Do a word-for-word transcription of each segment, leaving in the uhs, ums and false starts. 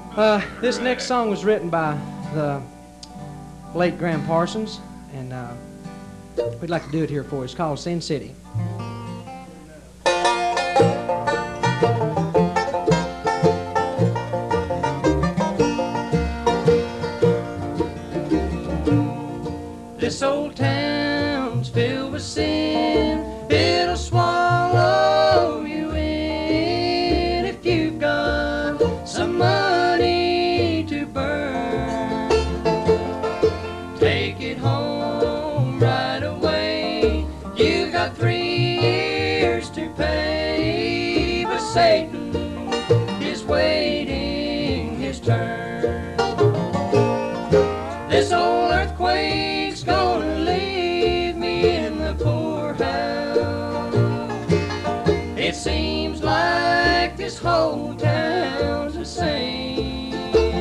Uh, this next song was written by the late Graham Parsons, and uh, we'd like to do it here for you. It's called Sin City. This old town's filled with sin. It'll swallow you in if you've got some money to burn. Take it home right away. You've got three years to pay, but Satan is waiting his turn. This old earthquake's gonna leave me in the poorhouse. It seems like this whole town's the same.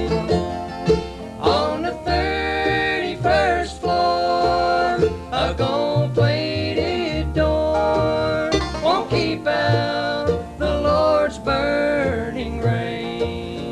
On the thirty-first floor, a gold-plated door won't keep out the Lord's burning rain.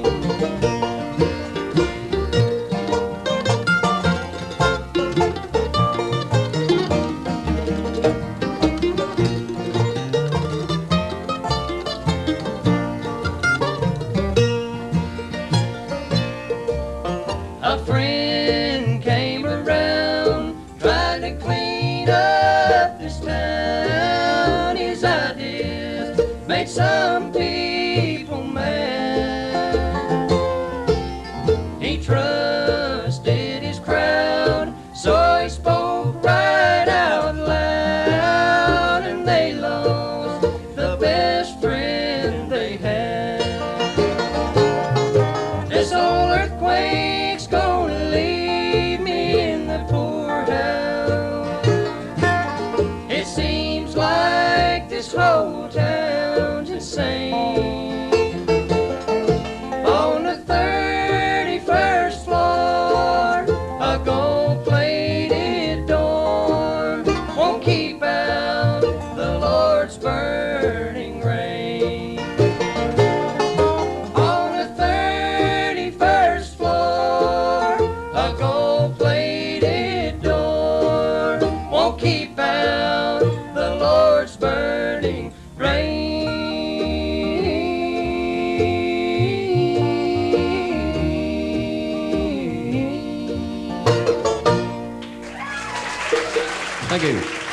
A friend came around, tried to clean up this town. His ideas made some people mad. He trusted his crowd, so he spoke right out loud, and they lost the best friend they had. This old earthquake's gonna leave me in the poorhouse. It seems like this whole town's insane. On the thirty-first floor, a gold-plated door won't keep out the Lord's burning rain. On the thirty-first floor, a gold-plated door won't keep out the Lord's burning rain. Thank you.